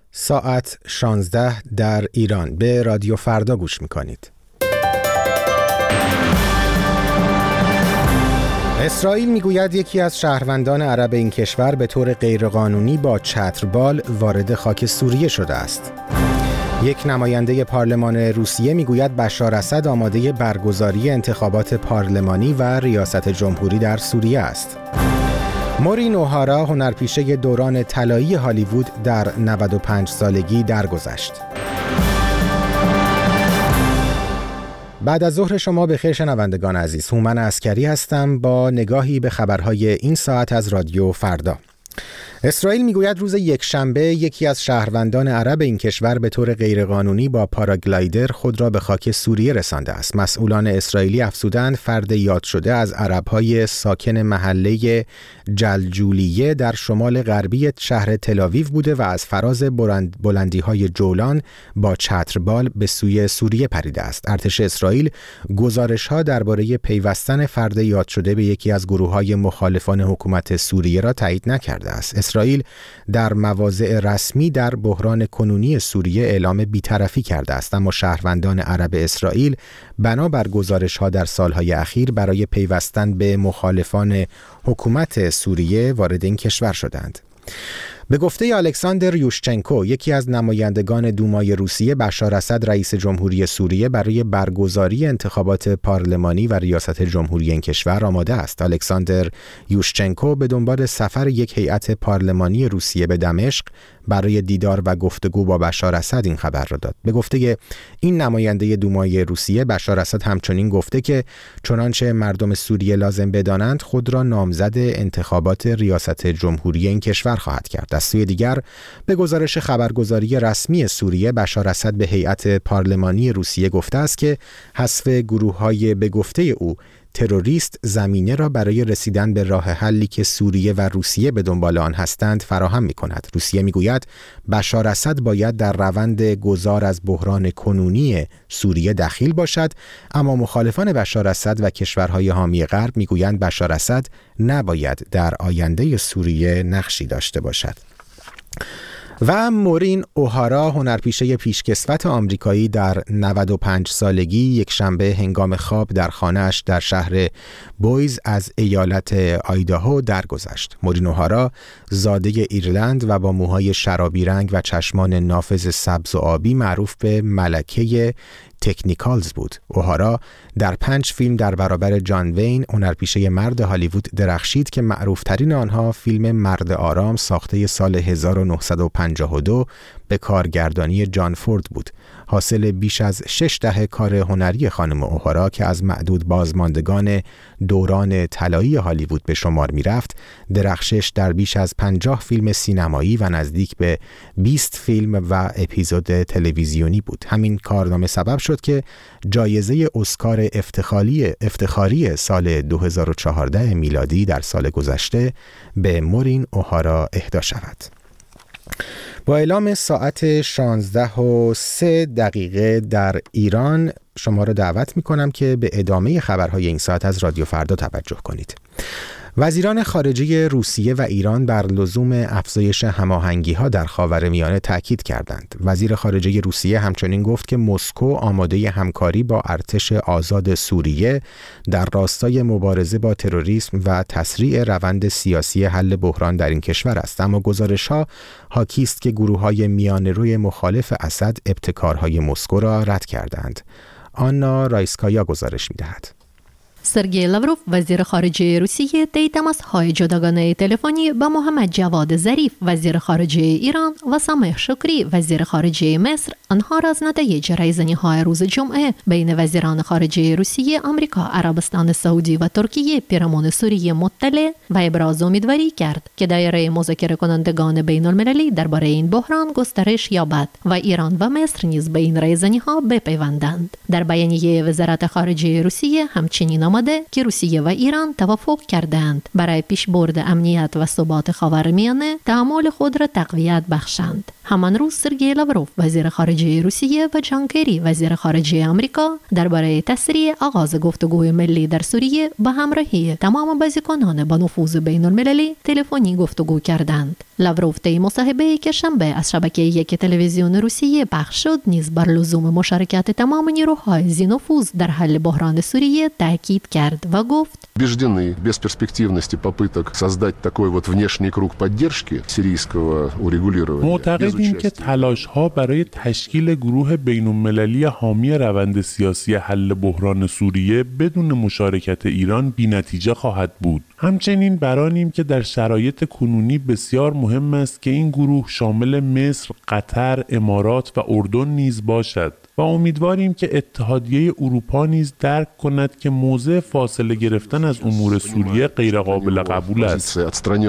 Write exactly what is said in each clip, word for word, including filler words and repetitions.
ساعت شانزده در ایران. به رادیو فردا گوش میکنید. اسرائیل میگوید یکی از شهروندان عرب این کشور به طور غیرقانونی با چتربال وارد خاک سوریه شده است. یک نماینده پارلمان روسیه میگوید بشار اسد آماده برگزاری انتخابات پارلمانی و ریاست جمهوری در سوریه است. مورین اوهارا هنرپیشه دوران طلایی هالیوود در نود و پنج سالگی درگذشت. بعد از ظهر شما بخیر شنوندگان عزیز. هومن عسکری هستم با نگاهی به خبرهای این ساعت از رادیو فردا. اسرائیل میگوید روز یکشنبه یکی از شهروندان عرب این کشور به طور غیرقانونی با پاراگلایدر خود را به خاک سوریه رسانده است. مسئولان اسرائیلی افزودند فرد یاد شده از عرب‌های ساکن محله جلجولیه در شمال غربی شهر تل‌آویو بوده و از فراز بلندی‌های جولان با چتربال به سوی سوریه پریده است. ارتش اسرائیل گزارش‌ها درباره پیوستن فرد یاد شده به یکی از گروه‌های مخالفان حکومت سوریه را تایید نکرده است. اسرائیل در مواضع رسمی در بحران کنونی سوریه اعلام بی‌طرفی کرده است، اما شهروندان عرب اسرائیل بنابر گزارش‌ها در سالهای اخیر برای پیوستن به مخالفان حکومت سوریه وارد این کشور شدند. به گفته الکساندر یوشچنکو، یکی از نمایندگان دومای روسیه، بشار اسد رئیس جمهوری سوریه برای برگزاری انتخابات پارلمانی و ریاست جمهوری این کشور آماده است. الکساندر یوشچنکو به دنبال سفر یک هیئت پارلمانی روسیه به دمشق برای دیدار و گفتگو با بشار اسد این خبر را داد. به گفته این نماینده دومای روسیه، بشار اسد همچنین گفته که چنانچه مردم سوریه لازم بدانند خود را نامزد انتخابات ریاست جمهوری این کشور خواهد کرد. از سوی دیگر به گزارش خبرگزاری رسمی سوریه، بشار اسد به هیئت پارلمانی روسیه گفته است که حذف گروه‌های به گفته او تروریست زمینه را برای رسیدن به راه حلی که سوریه و روسیه به دنبال آن هستند فراهم می‌کند. روسیه می‌گوید بشار اسد باید در روند گذار از بحران کنونی سوریه دخیل باشد، اما مخالفان بشار اسد و کشورهای حامی غرب می‌گویند بشار اسد نباید در آینده سوریه نقشی داشته باشد. و مورین اوهارا هنرپیشه پیشکسوت آمریکایی در نود و پنج سالگی یک شنبه هنگام خواب در خانه‌اش در شهر بویز از ایالت آیداهو درگذشت. مورین اوهارا زاده ایرلند و با موهای شرابی رنگ و چشمان نافذ سبز و آبی معروف به ملکه تکنیکالز بود. اوهارا در پنج فیلم در برابر جان وین، هنرپیشه مرد هالیوود، درخشید که معروفترین آنها فیلم مرد آرام ساخته سال هزار و نهصد و پنجاه و دو به کارگردانی جان فورد بود. حاصل بیش از شش دهه کار هنری خانم اوهارا که از معدود بازماندگان دوران طلایی هالیوود به شمار می رفت، درخشش در بیش از پنجاه فیلم سینمایی و نزدیک به بیست فیلم و اپیزود تلویزیونی بود. همین کارنامه سبب شد که جایزه اسکار افتخاری افتخاری سال دو هزار و چهارده میلادی در سال گذشته به مورین اوهارا اهدا شود. با اعلام ساعت شانزده و سه دقیقه در ایران شما را دعوت می کنم که به ادامه خبرهای این ساعت از رادیو فردا توجه کنید. وزیران خارجه روسیه و ایران بر لزوم افزایش هماهنگی‌ها در خاورمیانه تاکید کردند. وزیر خارجه روسیه همچنین گفت که مسکو آماده همکاری با ارتش آزاد سوریه در راستای مبارزه با تروریسم و تسریع روند سیاسی حل بحران در این کشور است، اما گزارش‌ها حاکی است که گروه‌های میانه‌روی مخالف اسد ابتکارهای مسکو را رد کردند. آنا رایسکایا گزارش می‌دهد. سرگئی لاوروف وزیر خارجه روسیه طی تماس‌های جداگانه تلفنی با محمد جواد ظریف وزیر خارجه ایران و سامح شکری وزیر خارجه مصر آنها را از نتایج رایزنی‌های روز جمعه بین وزیران خارجه روسیه، آمریکا، عربستان سعودی و ترکیه پیرامون سوریه مطلع و ابراز امیدواری کرد که دایره مذاکره کنندگان بین‌المللی درباره این بحران گسترش یابد و ایران و مصر نیز به این رایزنی‌ها بپیوندند. در بیانیه وزارت خارجه روسیه همچنین آمده که روسیه و ایران توافق کردند برای پیشبرد امنیت و ثبات خاورمیانه تعامل خود را تقویت بخشند. همان روز سرگئی لاوروف وزیر خارجه روسیه و جان کری وزیر خارجه آمریکا درباره تسریع آغاز گفتگوی ملی در سوریه به همراهی تمام بازیکنان با نفوذ بین المللی تلفنی گفتگو کردند. لاوروف طی مصاحبه‌ای که شنبه از شبکه یک تلویزیون روسیه پخش شد نیز بر لزوم مشارکت تمام نیروهای ذی نفوذ در حل بحران سوریه تاکید کرد و گفت: убеждены в бесперспективности попыток создать такой вот внешний круг поддержки сирийского урегулирования. معتقدیم که تلاش‌ها برای تشکیل گروه بین‌المللی حامی روند سیاسی حل بحران سوریه بدون مشارکت ایران بی‌نتیجه خواهد بود. همچنین برانیم که در شرایط کنونی بسیار مهم است که این گروه شامل مصر، قطر، امارات و اردن نیز باشد و امیدواریم که اتحادیه اروپا نیز درک کند که موضع فاصله گرفتن از امور سوریه غیرقابل قبول است.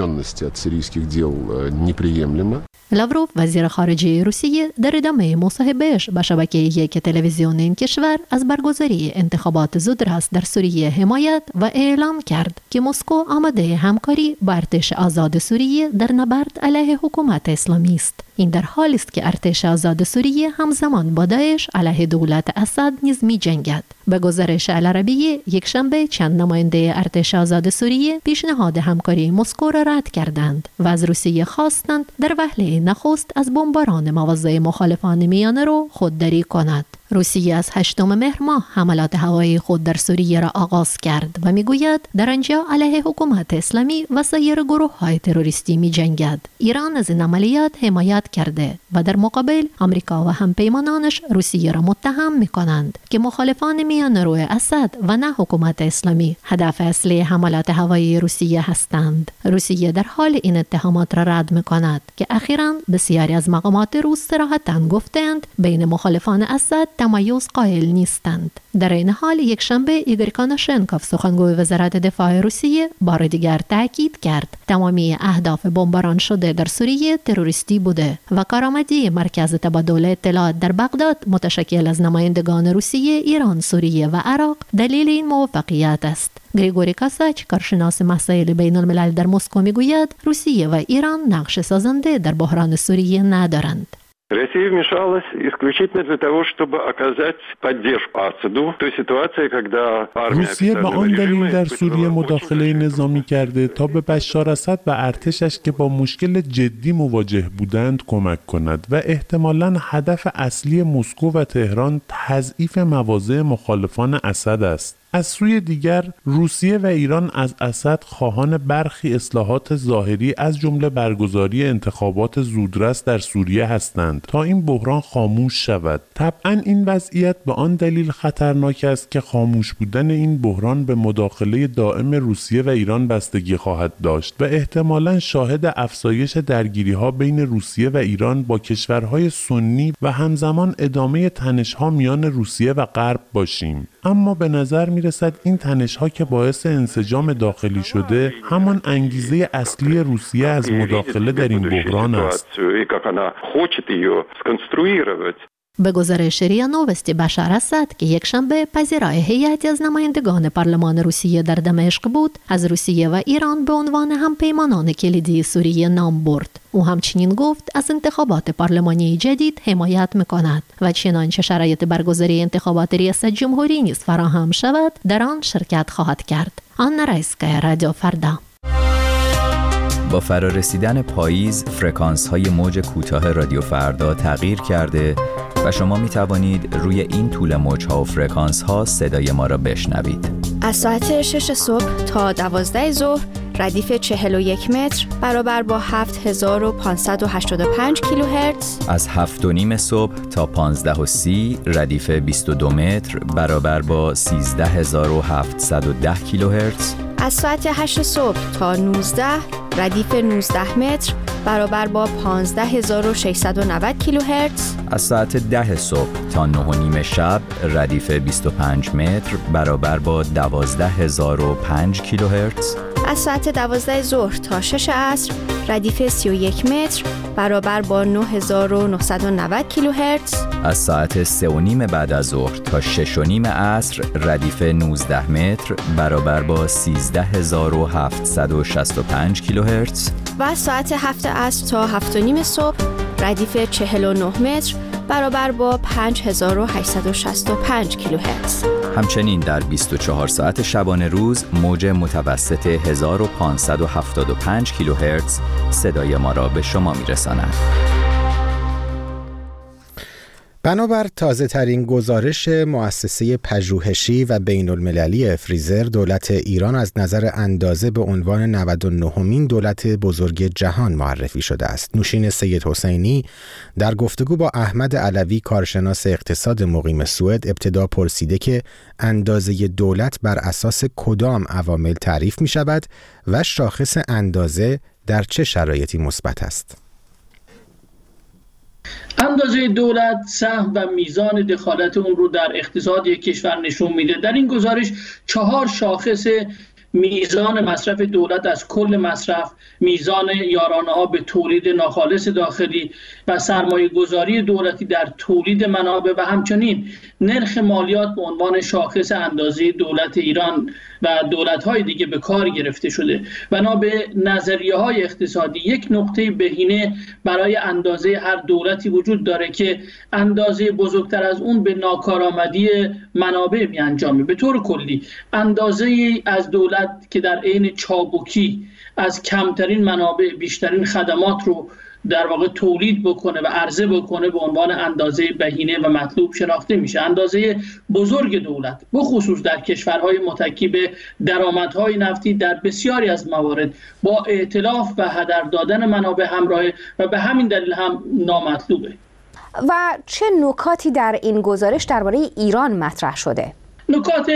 لاوروف وزیر خارجه روسیه در ادامه مصاحبه‌اش به شبکه یک تلویزیون این کشور از برگزاری انتخابات زودرس در سوریه حمایت و اعلام کرد که مسکو آماده همکاری با ارتش آزاد سوریه در نبرد علیه حکومت اسلامی است. این در حالی است که ارتش آزاد سوریه همزمان با داعش علیه دولت اسد نیز می‌جنگد. به گزارش العربیه یک شنبه چند نماینده ارتش آزاد سوریه پیشنهاد همکاری مسکو را رد کردند و از روسیه خواستند در وهله نخست از بمباران مواضع مخالفان میانه رو خودداری کند. روسیه از هشتم مهر ماه حملات هوایی خود در سوریه را آغاز کرد و میگوید در آنجا علیه حکومت اسلامی و سایر گروه‌های تروریستی می‌جنگد. ایران از این عملیات حمایت کرده و در مقابل آمریکا و همپیمانانش روسیه را متهم می‌کنند که مخالفان میانه‌رو اسد و نه حکومت اسلامی هدف اصلی حملات هوایی روسیه هستند. روسیه در حال این اتهامات را رد می‌کند که اخیراً بسیاری از مقامات روس صراحتاً گفتند بین مخالفان اسد تمایز قائل نیستند. در این حال یک شنبه ایگور کاناشنکوف سخنگوی وزارت دفاع روسیه بار دیگر تاکید کرد تمامی اهداف بمباران شده در سوریه تروریستی بوده و کارآمدی مرکز تبادل اطلاعات در بغداد متشکل از نمایندگان روسیه، ایران، سوریه و عراق دلیل این موفقیت است. گریگوری کاساچ کارشناس مسائل بین الملل در مسکو میگوید روسیه و ایران نقش سازنده در بحران سوریه ندارند. Россия вмешалась исключительно для того, чтобы оказать поддержку Асаду в той ситуации, когда армия روسیه به آن دلیل در سوریه مداخله نظامی کرده تا به بشار اسد و ارتشش که با مشکل جدی مواجه بودند کمک کند و احتمالاً هدف اصلی مسکو و تهران تضعیف مواضع مخالفان اسد است. از سوی دیگر روسیه و ایران از اسد خواهان برخی اصلاحات ظاهری از جمله برگزاری انتخابات زودرس در سوریه هستند تا این بحران خاموش شود. طبعاً این وضعیت به آن دلیل خطرناک است که خاموش بودن این بحران به مداخله دائم روسیه و ایران بستگی خواهد داشت و احتمالاً شاهد افزایش درگیری‌ها بین روسیه و ایران با کشورهای سنی و همزمان ادامه تنش‌ها میان روسیه و غرب باشیم. اما به نظر میرسد این تنش‌ها که باعث انسجام داخلی شده همان انگیزه اصلی روسیه از مداخله در این بحران است. به گزارش ریا نووستی بشار اسد که یک شنبه پذیرای هیئتی از نمایندگان پارلمان روسیه در دمشق بود، از روسیه و ایران به عنوان همپیمانان کلیدی سوریه نام برد. او همچنین گفت از انتخابات پارلمانی جدید حمایت می‌کند و چنانچه شرایط برگزاری انتخابات ریاست جمهوری نیز فراهم شود در آن شرکت خواهد کرد. آنا رایسکایا، رادیو فردا. با فرارسیدن پاییز فرکانس‌های موج کوتاه رادیو فردا تغییر کرده و شما می توانید روی این طول موج‌ها و فرکانس‌ها صدای ما را بشنوید. از ساعت شش صبح تا دوازده ظهر ردیف چهل و یک متر برابر با هفت هزار و پانصد و هشتاد و پنج کیلوهرتز. از هفت و نیم صبح تا پانزده و سی ردیف بیست و دو متر برابر با سیزده هزار و هفتصد و ده کیلوهرتز. از ساعت هشت صبح تا نوزده ردیف نوزده متر برابر با پانزده هزار و ششصد و نود کیلوهرتز. از ساعت ده صبح تا نه و نیم شب ردیف بیست و پنج متر برابر با دوازده هزار و پنج کیلوهرتز. از ساعت دوازده ظهر تا شش عصر ردیف سی و یک متر برابر با نه هزار و نهصد و نود کیلوهرتز. از ساعت سه و نیم بعد از ظهر تا شش و نیم عصر ردیف نوزده متر برابر با سیزده هزار و هفتصد و شصت و پنج کیلوهرتز. و از ساعت هفت عصر تا هفت و نیم صبح ردیف چهل و نه متر برابر با پنج هزار و هشتصد و شصت و پنج کیلوهرتز. همچنین در بیست و چهار ساعت شبانه روز موج متوسط هزار و پانصد و هفتاد و پنج کیلوهرتز صدای ما را به شما می‌رساند. بنابر تازه ترین گزارش مؤسسه پژوهشی و بین المللی فریزر، دولت ایران از نظر اندازه به عنوان نود و نهمین دولت بزرگ جهان معرفی شده است. نوشین سید حسینی در گفتگو با احمد علوی کارشناس اقتصاد مقیم سوئد ابتدا پرسیده که اندازه دولت بر اساس کدام عوامل تعریف می شود و شاخص اندازه در چه شرایطی مثبت است؟ اندازه دولت سهم و میزان دخالت اون رو در اقتصاد یک کشور نشون میده. در این گزارش چهار شاخص میزان مصرف دولت از کل مصرف، میزان یارانه ها به تولید ناخالص داخلی و سرمایه گذاری دولتی در تولید منابع و همچنین نرخ مالیات به عنوان شاخص اندازه دولت ایران و دولت‌های دیگه به کار گرفته شده. بنا به نظریه‌های اقتصادی یک نقطه بهینه برای اندازه هر دولتی وجود داره که اندازه بزرگتر از اون به ناکارآمدی منابع می‌انجامه. به طور کلی اندازه از دولت که در عین چابکی از کمترین منابع بیشترین خدمات رو در واقع تولید بکنه و عرضه بکنه به عنوان اندازه بهینه و مطلوب شناخته میشه. اندازه بزرگ دولت بخصوص در کشورهای متکی به درآمدهای نفتی در بسیاری از موارد با ائتلاف و هدر دادن منابع همراهه و به همین دلیل هم نامطلوبه. و چه نکاتی در این گزارش درباره ایران مطرح شده؟ نکات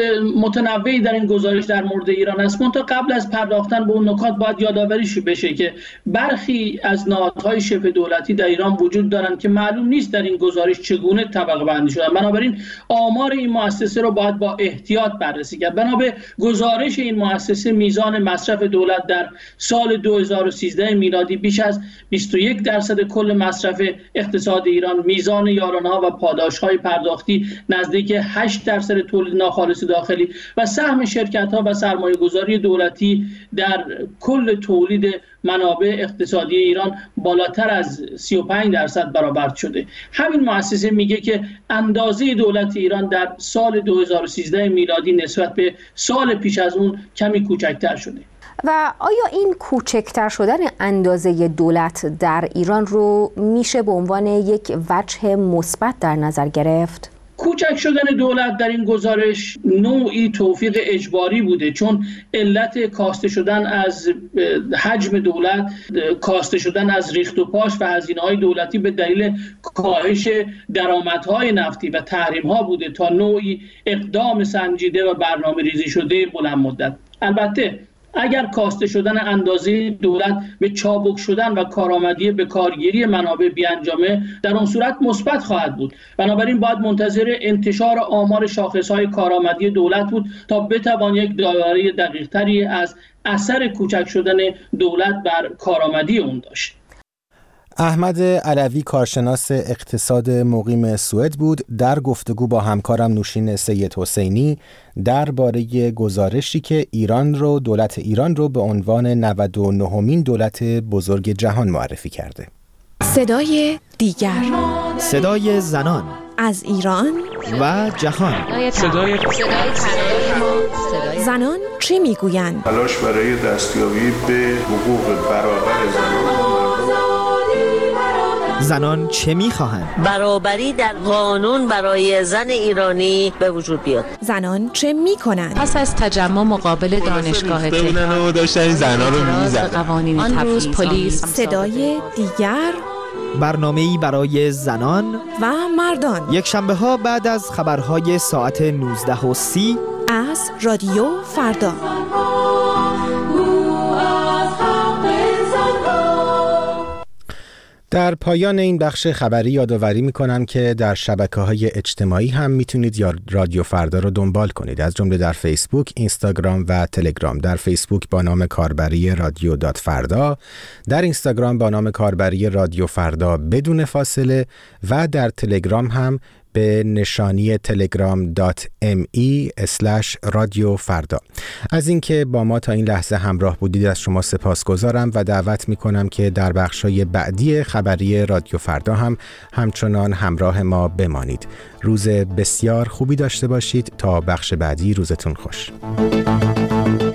متنوعی در این گزارش در مورد ایران است. منتها قبل از پرداختن به اون نکات باید یادآوری بشه که برخی از نهادهای شبه دولتی در ایران وجود دارند که معلوم نیست در این گزارش چگونه طبقه بندی شدن. بنابراین آمار این مؤسسه رو باید با احتیاط بررسی کرد. بنا به گزارش این مؤسسه میزان مصرف دولت در سال دو هزار و سیزده میلادی بیش از بیست و یک درصد کل مصرف اقتصاد ایران، میزان یارانه‌ها و پاداش‌های پرداختی نزدیک هشت درصد تولید ناخالص داخلی و سهم شرکت‌ها و سرمایه‌گذاری دولتی در کل تولید منابع اقتصادی ایران بالاتر از سی و پنج درصد برآورد شده. همین مؤسسه میگه که اندازه دولت ایران در سال دو هزار و سیزده میلادی نسبت به سال پیش از اون کمی کوچکتر شده. و آیا این کوچکتر شدن اندازه دولت در ایران رو میشه به عنوان یک وجه مثبت در نظر گرفت؟ کوچک شدن دولت در این گزارش نوعی توفیق اجباری بوده، چون علت کاسته شدن از حجم دولت، کاسته شدن از ریخت و پاش و هزینه‌های دولتی به دلیل کاهش درآمدهای نفتی و تحریم‌ها بوده تا نوعی اقدام سنجیده و برنامه‌ریزی شده بلند مدت. البته اگر کاسته شدن اندازه دولت به چابک شدن و کارآمدی به کارگیری منابع بیانجامه، در اون صورت مثبت خواهد بود. بنابراین باید منتظر انتشار آمار شاخصهای کارآمدی دولت بود تا بتوان یک دایره دقیق‌تری از اثر کوچک شدن دولت بر کارآمدی اون داشت. احمد علوی کارشناس اقتصاد مقیم سوئد بود در گفتگو با همکارم نوشین سید حسینی درباره گزارشی که ایران رو دولت ایران رو به عنوان نود و نهمین دولت بزرگ جهان معرفی کرده. صدای دیگر، صدای زنان از ایران و جهان. صدای زنان چه میگویند؟ تلاش برای دستیابی به حقوق برابر زنان. زنان چه میخواهند؟ برابری در قانون برای زن ایرانی به وجود بیاد. زنان چه میکنند؟ پس از تجمع مقابل دانشگاه تهران داشتن زنان رو میزدن. آن روز پلیس. صدای دیگر، برنامه‌ای برای زنان و مردان، یک شنبه ها بعد از خبرهای ساعت نوزده و سی از رادیو فردا. در پایان این بخش خبری یادآوری می‌کنم که در شبکه‌های اجتماعی هم میتونید یا رادیو فردا رو دنبال کنید، از جمله در فیسبوک، اینستاگرام و تلگرام. در فیسبوک با نام کاربری رادیو دات فردا، در اینستاگرام با نام کاربری رادیو فردا بدون فاصله و در تلگرام هم به نشانی تلگرام دات ام ای اسلش رادیو فردا. از اینکه با ما تا این لحظه همراه بودید از شما سپاسگزارم و دعوت میکنم که در بخشای بعدی خبری رادیو فردا هم همچنان همراه ما بمانید. روز بسیار خوبی داشته باشید. تا بخش بعدی روزتون خوش.